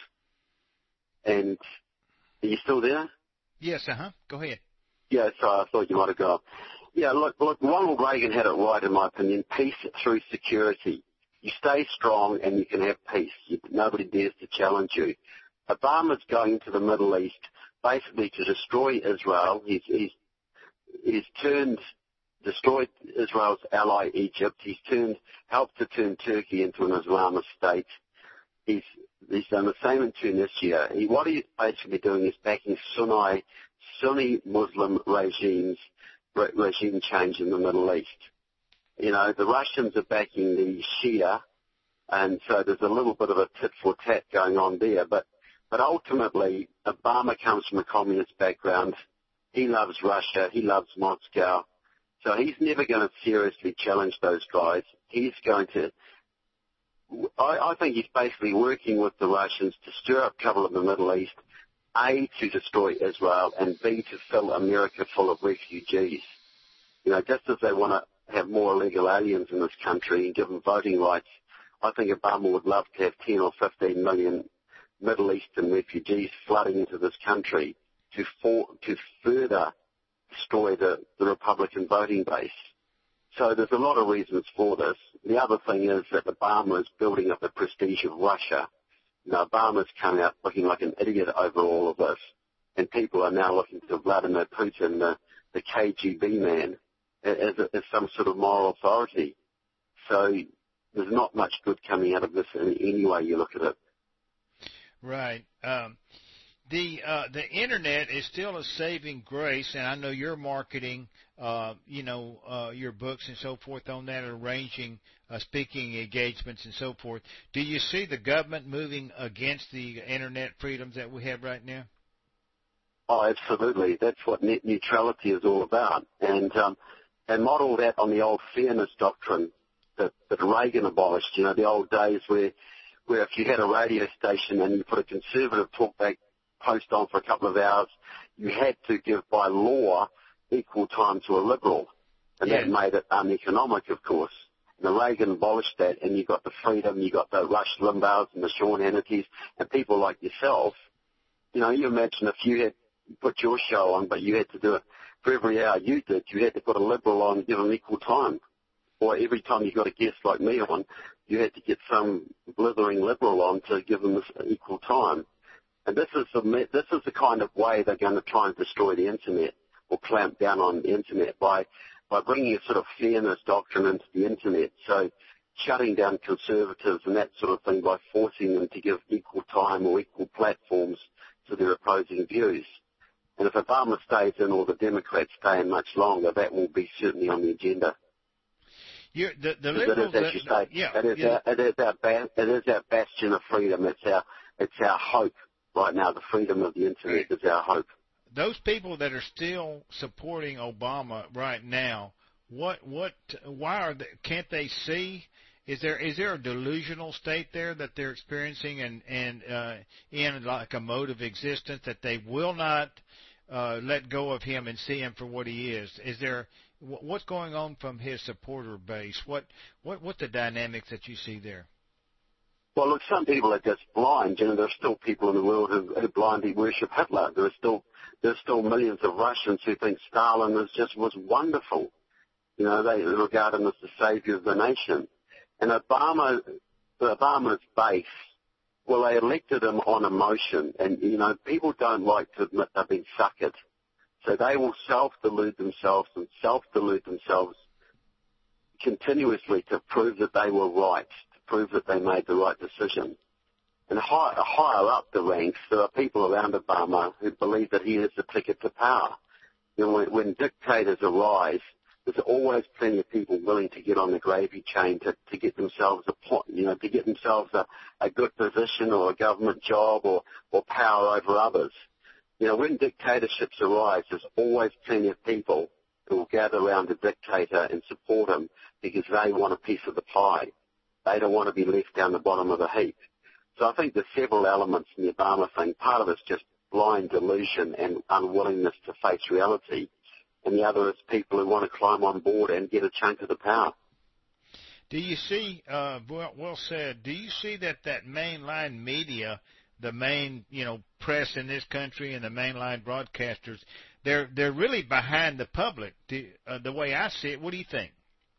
And are you still there? Yes, uh-huh. Go ahead. Yeah, sorry, I thought you might have gone. Yeah, look, look, Ronald Reagan had it right, in my opinion. Peace through security. You stay strong and you can have peace. You, nobody dares to challenge you. Obama's going to the Middle East basically to destroy Israel. He's, he's, he's turned... destroyed Israel's ally Egypt. He's turned, helped to turn Turkey into an Islamist state. He's, he's done the same in Tunisia. He, what he's basically doing is backing Sunni, Sunni Muslim regimes, re, regime change in the Middle East. You know, the Russians are backing the Shia, and so there's a little bit of a tit for tat going on there. But, but ultimately, Obama comes from a communist background. He loves Russia. He loves Moscow. So he's never going to seriously challenge those guys. He's going to, I, I think he's basically working with the Russians to stir up trouble in the Middle East, A, to destroy Israel, and B, to fill America full of refugees. You know, just as they want to have more illegal aliens in this country and give them voting rights, I think Obama would love to have ten or fifteen million Middle Eastern refugees flooding into this country to, for, to further destroy the, the Republican voting base. So there's a lot of reasons for this. The other thing is that Obama is building up the prestige of Russia. You know, Obama's coming out looking like an idiot over all of this, and people are now looking to Vladimir Putin, the, the K G B man, as, as some sort of moral authority. So there's not much good coming out of this in any way you look at it. Right. Um, The uh, the internet is still a saving grace, and I know you're marketing, uh, you know, uh, your books and so forth on that, arranging uh, speaking engagements and so forth. Do you see the government moving against the internet freedoms that we have right now? Oh, absolutely. That's what net neutrality is all about, and um, and model that on the old fairness doctrine that, that Reagan abolished. You know, the old days where where if you had a radio station and you put a conservative talkback post on for a couple of hours, you had to give by law equal time to a liberal. And yeah. That made it uneconomic, of course. And the Reagan abolished that, and you got the freedom, you got the Rush Limbaughs and the Sean Hannitys, and people like yourself. You know, you imagine if you had put your show on, but you had to do it for every hour you did, you had to put a liberal on and give them equal time. Or every time you got a guest like me on, you had to get some blithering liberal on to give them this equal time. And this is the this is the kind of way they're going to try and destroy the internet or clamp down on the internet by by bringing a sort of fairness doctrine into the internet. So shutting down conservatives and that sort of thing by forcing them to give equal time or equal platforms to their opposing views. And if Obama stays in or the Democrats stay in much longer, that will be certainly on the agenda. You're, the, the liberals, it is, as you say, yeah, it is, yeah. our, it, is our ba- it is our bastion of freedom. It's our it's our hope. Right now, the freedom of the internet is our hope. Those people that are still supporting Obama right now, what, what, why are they, can't they see? Is there is there a delusional state there that they're experiencing and and uh, in like a mode of existence that they will not uh, let go of him and see him for what he is? Is there what's going on from his supporter base? What what what the dynamics that you see there? Well, look, some people are just blind. You know, there are still people in the world who, who blindly worship Hitler. There are still there's still millions of Russians who think Stalin was just was wonderful. You know, they regard him as the savior of the nation. And Obama, Obama's base, well, they elected him on emotion. And, you know, people don't like to admit they've been suckered. So they will self-delude themselves and self-delude themselves continuously to prove that they were right, to prove that they made the right decision. And high, higher up the ranks, there are people around Obama who believe that he is the ticket to power. You know, when, when dictators arise, there's always plenty of people willing to get on the gravy train to, to get themselves a you know to get themselves a, a good position or a government job or, or power over others. You know, when dictatorships arise, there's always plenty of people who will gather around the dictator and support him because they want a piece of the pie. They don't want to be left down the bottom of the heap. So I think there's several elements in the Obama thing. Part of it's just blind delusion and unwillingness to face reality. And the other is people who want to climb on board and get a chunk of the power. Do you see, uh, well, well said, do you see that that mainline media, the main, you know, press in this country and the mainline broadcasters, they're they're really behind the public, do, uh, the way I see it? What do you think?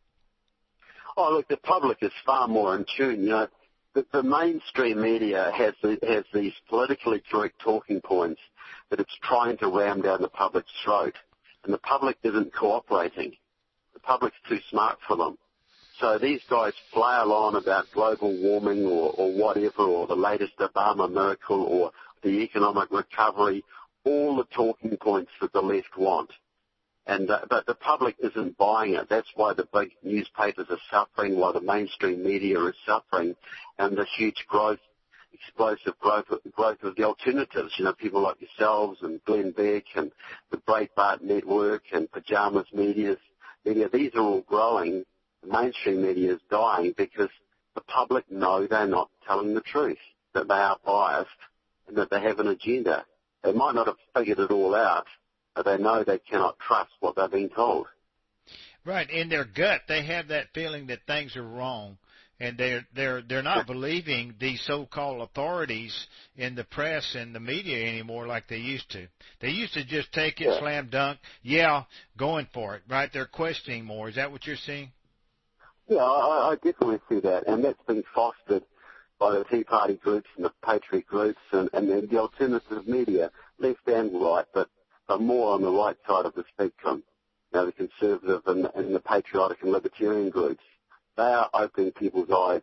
Oh, look, the public is far more in tune. You know, the, the mainstream media has the, has these politically correct talking points that it's trying to ram down the public's throat, and the public isn't cooperating. The public's too smart for them. So these guys flail on about global warming or, or whatever, or the latest Obama miracle, or the economic recovery, all the talking points that the left want. And uh, but the public isn't buying it. That's why the big newspapers are suffering, why the mainstream media is suffering, and the huge growth, explosive growth, growth of the alternatives. You know, people like yourselves and Glenn Beck and the Breitbart Network and Pajamas Media. Media. These are all growing. The mainstream media is dying because the public know they're not telling the truth, that they are biased and that they have an agenda. They might not have figured it all out, but they know they cannot trust what they're being told. Right. In their gut, they have that feeling that things are wrong, and they're they're they're not believing these so-called authorities in the press and the media anymore like they used to. They used to just take it, yeah. slam dunk, yeah, going for it. Right. They're questioning more. Is that what you're seeing? Yeah, I, I definitely see that, and that's been fostered by the Tea Party groups and the Patriot groups and, and the, the alternative media, left and right, but, but more on the right side of the spectrum. You know, the conservative and, and the patriotic and libertarian groups, they are opening people's eyes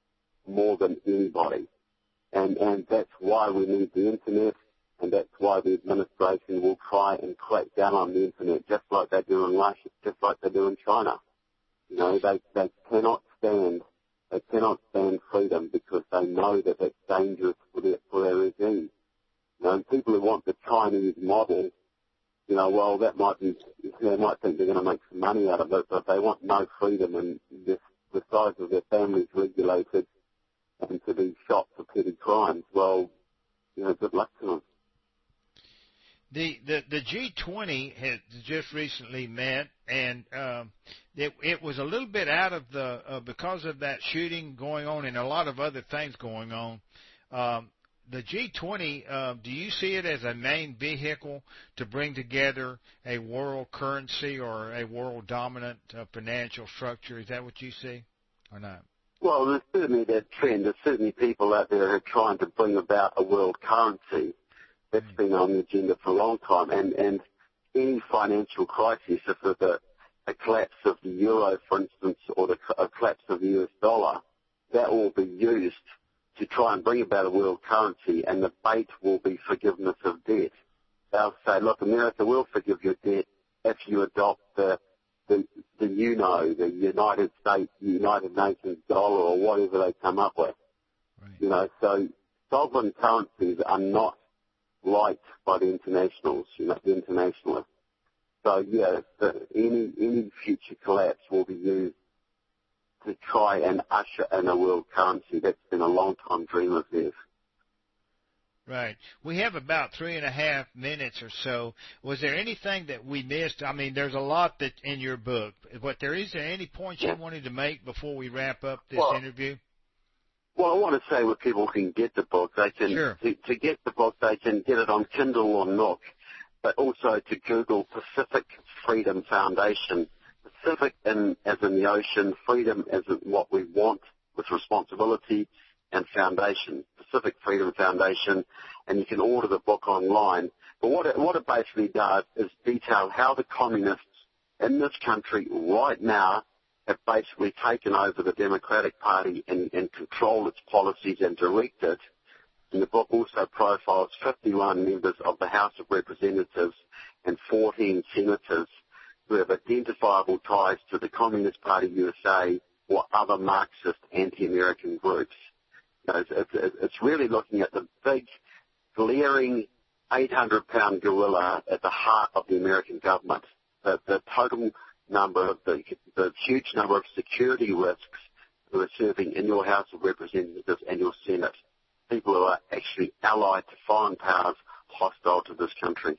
more than anybody. And, and that's why we need the Internet, and that's why the administration will try and crack down on the Internet, just like they do in Russia, just like they do in China. You know, they, they cannot stand, they cannot stand freedom because they know that that's dangerous for their, for their regime. You know, and people who want the Chinese model, you know, well, that might be, they might think they're going to make some money out of it, but they want no freedom and this, the size of their families regulated and to be shot for petty crimes. Well, you know, good luck to them. The, the the G twenty has just recently met, and um, it, it was a little bit out of the uh, because of that shooting going on and a lot of other things going on. Um, the G twenty, uh, do you see it as a main vehicle to bring together a world currency or a world dominant uh, financial structure? Is that what you see, or not? Well, there's certainly that trend. There's certainly people out there who are trying to bring about a world currency. That's been on the agenda for a long time, and, and any financial crisis, if there's a, a collapse of the euro, for instance, or the a collapse of the U S dollar, that will be used to try and bring about a world currency, and the bait will be forgiveness of debt. They'll say, look, America will forgive your debt if you adopt the, the, the U N O, the United States, United Nations dollar, or whatever they come up with. Right. You know, so sovereign currencies are not liked by the internationals, you know, the internationalists. So, yeah, the, any any future collapse will be used to try and usher in a world currency. That's been a long-time dream of theirs. Right. We have about three and a half minutes or so. Was there anything that we missed? I mean, there's a lot that in your book, but there is there any points yeah. you wanted to make before we wrap up this well, interview? Well, I want to say where people can get the book. They can sure. to, to get the book, they can get it on Kindle or Nook, but also to Google Pacific Freedom Foundation. Pacific in, as in the ocean, freedom as in what we want with responsibility, and foundation, Pacific Freedom Foundation, and you can order the book online. But what it, what it basically does is detail how the communists in this country right now have basically taken over the Democratic Party and, and control its policies and direct it. And the book also profiles fifty-one members of the House of Representatives and fourteen senators who have identifiable ties to the Communist Party U S A or other Marxist anti-American groups. You know, it's, it's, it's really looking at the big, glaring eight hundred pound gorilla at the heart of the American government. The, the total number of the, the huge number of security risks who are serving in your House of Representatives and your Senate. People who are actually allied to foreign powers hostile to this country.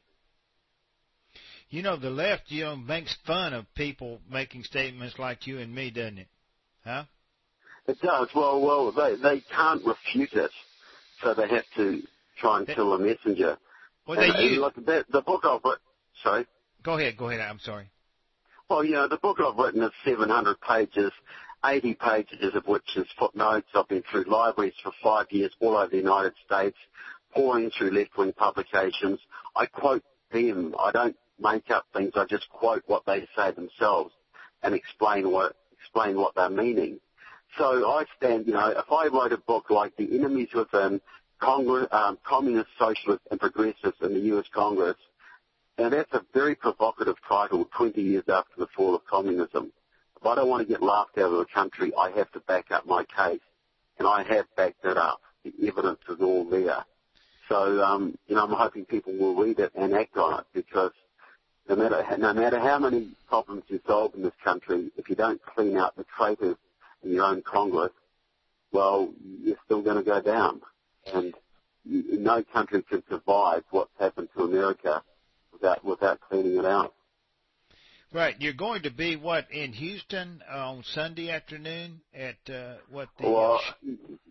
You know, the left, you know, makes fun of people making statements like you and me, doesn't it? Huh? It does. Well, well, they they can't refute it, so they have to try and kill the messenger. Well, and, they use... and look, the, the book I've written... Sorry? Go ahead, go ahead. I'm sorry. Well, you know, the book I've written is seven hundred pages, eighty pages of which is footnotes. I've been through libraries for five years all over the United States, pouring through left-wing publications. I quote them. I don't make up things. I just quote what they say themselves and explain what explain what they're meaning. So I stand, you know, if I wrote a book like The Enemies Within, Congress, um, Communist, Socialists and Progressives in the U S Congress, and that's a very provocative title twenty years after the fall of communism. If I don't want to get laughed out of the country, I have to back up my case, and I have backed it up. The evidence is all there. So, um, you know, I'm hoping people will read it and act on it, because no matter, no matter how many problems you solve in this country, if you don't clean out the traitors in your own Congress, well, you're still going to go down. And you, no country can survive what's happened to America without without cleaning it out. Right. You're going to be, what, in Houston on Sunday afternoon at uh, what the... Well, uh,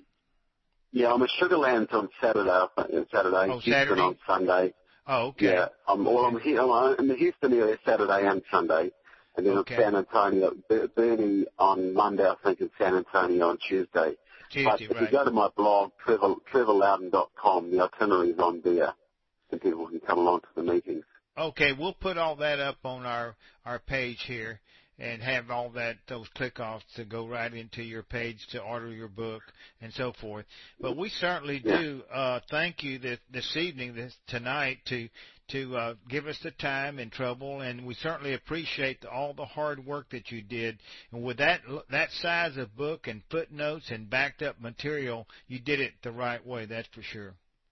yeah, I'm at Sugar Land on Saturday, Saturday, oh, Houston Saturday? on Sunday. Oh, okay. Yeah, I'm, well, I'm, here, I'm in the Houston area Saturday and Sunday, and then okay. in San Antonio, Bernie on Monday, I think, in San Antonio on Tuesday. Tuesday, but if right. you go to my blog, trevor, trevor loudon dot com, the itinerary is on there, and people can come along to the meetings. Okay, we'll put all that up on our, our page here and have all that, those click-offs to go right into your page to order your book and so forth. But we certainly yeah. do uh, thank you this, this evening, this tonight, to to uh, give us the time and trouble, and we certainly appreciate all the hard work that you did. And with that that size of book and footnotes and backed up material, you did it the right way, that's for sure.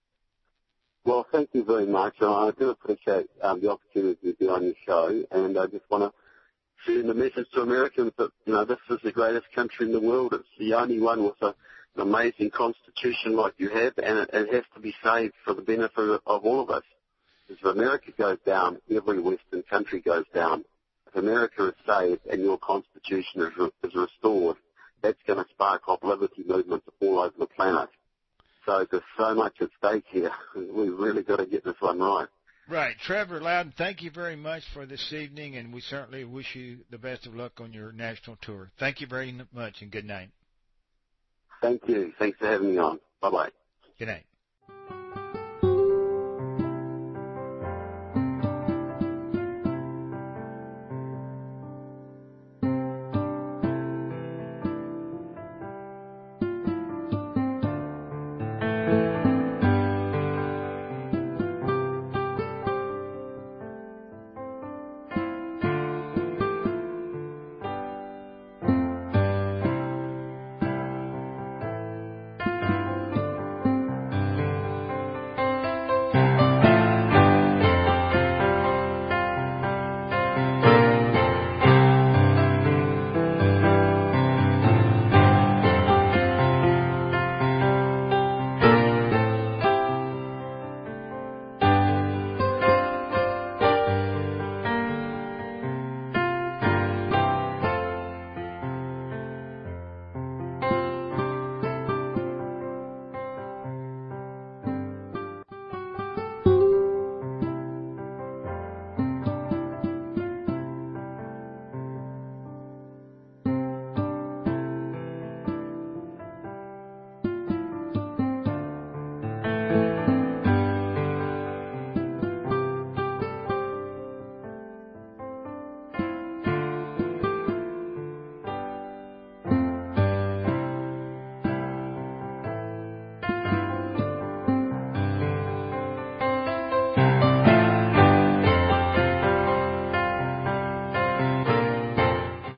Well, thank you very much. I do appreciate um, the opportunity to be on your show, and I just want to send a message to Americans that, you know, this is the greatest country in the world. It's the only one with a, an amazing constitution like you have, and it, it has to be saved for the benefit of, of all of us. If America goes down, every Western country goes down. If America is saved and your constitution is, re- is restored, that's going to spark off liberty movements all over the planet. So there's so much at stake here. We've really got to get this one right. Right. Trevor Loudon, thank you very much for this evening, and we certainly wish you the best of luck on your national tour. Thank you very much, and good night. Thank you. Thanks for having me on. Bye-bye. Good night.